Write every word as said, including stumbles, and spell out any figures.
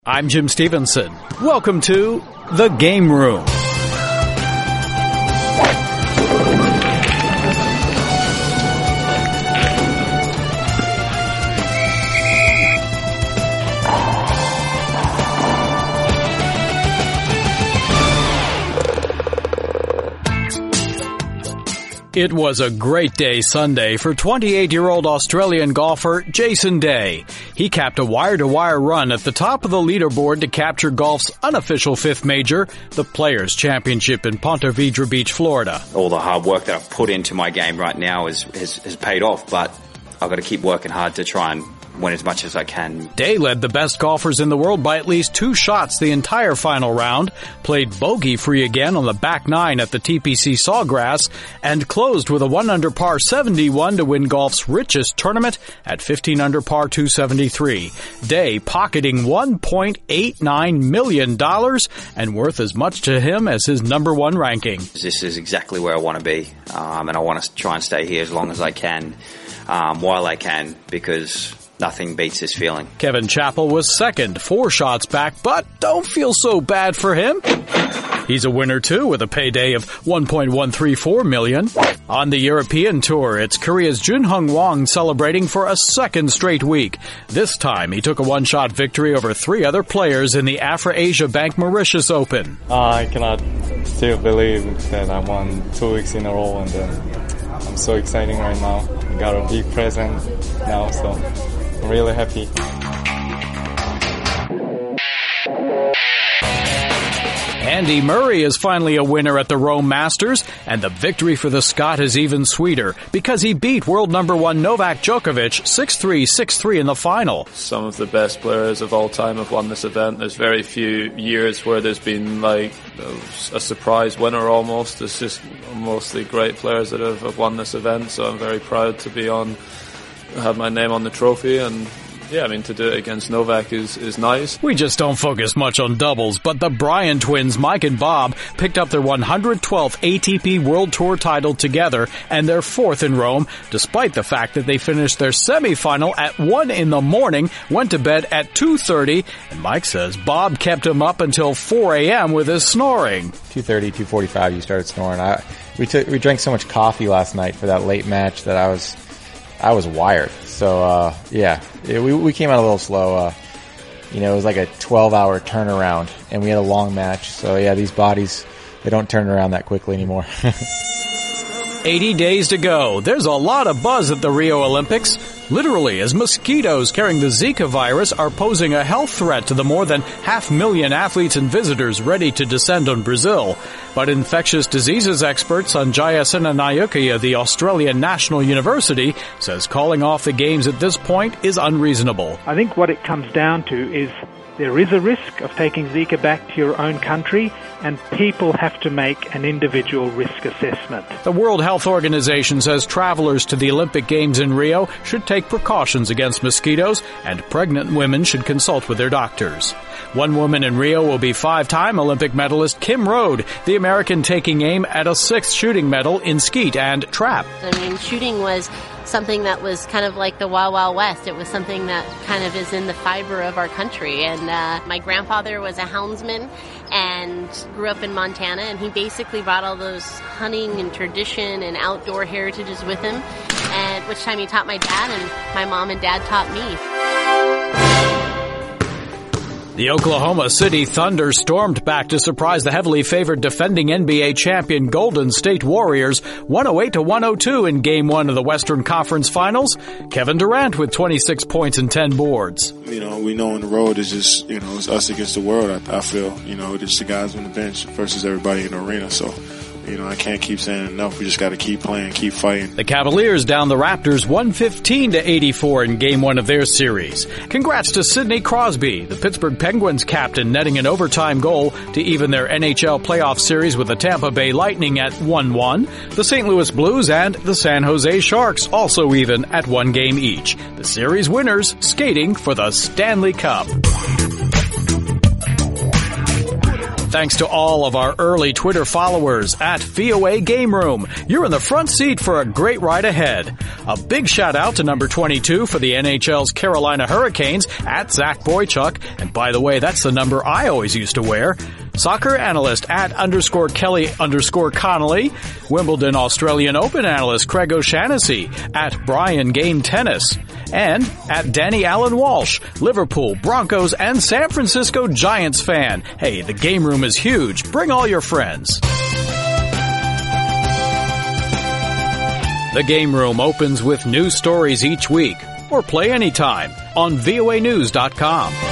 I'm Jim Stevenson. Welcome to The Game Room. It was a great day Sunday for twenty-eight-year-old Australian golfer Jason Day. He capped a wire-to-wire run at the top of the leaderboard to capture golf's unofficial fifth major, the Players' Championship in Ponte Vedra Beach, Florida. All the hard work that I've put into my game right now is, has, has paid off, but I've got to keep working hard to try and win as much as I can. Day led the best golfers in the world by at least two shots the entire final round, played bogey-free again on the back nine at the T P C Sawgrass, and closed with a one under par seventy-one to win golf's richest tournament at fifteen under par two seventy-three. Day pocketing one point eight nine million dollars and worth as much to him as his number one ranking. This is exactly where I want to be, um, and I want to try and stay here as long as I can, um, while I can, because nothing beats this feeling. Kevin Chappell was second, four shots back, but don't feel so bad for him. He's a winner too, with a payday of one point one three four million dollars. On the European Tour, it's Korea's Junhung Wang celebrating for a second straight week. This time, he took a one-shot victory over three other players in the Afro-Asia Bank Mauritius Open. Uh, I cannot still believe that I won two weeks in a row, and uh, I'm so excited right now. I got a big present now, so I'm really happy. Andy Murray is finally a winner at the Rome Masters, and the victory for the Scot is even sweeter because he beat world number one Novak Djokovic six three, six three in the final. Some of the best players of all time have won this event. There's very few years where there's been like a surprise winner almost. It's just mostly great players that have, have won this event, so I'm very proud to be on, have my name on the trophy, and yeah, I mean, to do it against Novak is, is nice. We just don't focus much on doubles, but the Bryan twins, Mike and Bob, picked up their one hundred twelfth A T P World Tour title together and their fourth in Rome, despite the fact that they finished their semifinal at one in the morning, went to bed at two thirty, and Mike says Bob kept him up until four a.m. with his snoring. two thirty, two forty-five, you started snoring. I, we took, we drank so much coffee last night for that late match that I was, I was wired. So, uh, yeah, it, we, we came out a little slow. Uh, you know, it was like a twelve hour turnaround and we had a long match. So yeah, these bodies, they don't turn around that quickly anymore. eighty days to go. There's a lot of buzz at the Rio Olympics. Literally, as mosquitoes carrying the Zika virus are posing a health threat to the more than half million athletes and visitors ready to descend on Brazil. But infectious diseases expert Sanjaya Senanayake of the Australian National University says calling off the games at this point is unreasonable. I think what it comes down to is there is a risk of taking Zika back to your own country, and people have to make an individual risk assessment. The World Health Organization says travelers to the Olympic Games in Rio should take precautions against mosquitoes, and pregnant women should consult with their doctors. One woman in Rio will be five-time Olympic medalist Kim Rode, the American taking aim at a sixth shooting medal in skeet and trap. I mean, shooting was something that was kind of like the Wild Wild West. It was something that kind of is in the fiber of our country. And uh, my grandfather was a houndsman and grew up in Montana, and he basically brought all those hunting and tradition and outdoor heritages with him, and which time he taught my dad, and my mom and dad taught me. The Oklahoma City Thunder stormed back to surprise the heavily favored defending N B A champion Golden State Warriors one oh eight to one oh two in Game one of the Western Conference Finals. Kevin Durant with twenty-six points and ten boards. You know, we know on the road it's just, you know, it's us against the world, I, I feel. You know, it's the guys on the bench versus everybody in the arena, so you know, I can't keep saying enough. We just got to keep playing, keep fighting. The Cavaliers down the Raptors one fifteen to eighty-four in Game one of their series. Congrats to Sidney Crosby, the Pittsburgh Penguins captain, netting an overtime goal to even their N H L playoff series with the Tampa Bay Lightning at one one. The Saint Louis Blues and the San Jose Sharks also even at one game each. The series winners skating for the Stanley Cup. thanks to all of our early Twitter followers at V O A Game Room. You're in the front seat for a great ride ahead. A big shout out to number twenty-two for the N H L's Carolina Hurricanes at Zach Boychuk. And by the way, that's the number I always used to wear. Soccer analyst at underscore Kelly underscore Connolly. Wimbledon Australian Open analyst Craig O'Shaughnessy at Brian Game Tennis. And at Danny Allen Walsh, Liverpool, Broncos, and San Francisco Giants fan. Hey, the game room is huge. Bring all your friends. The Game Room opens with news stories each week, or play anytime on V O A news dot com.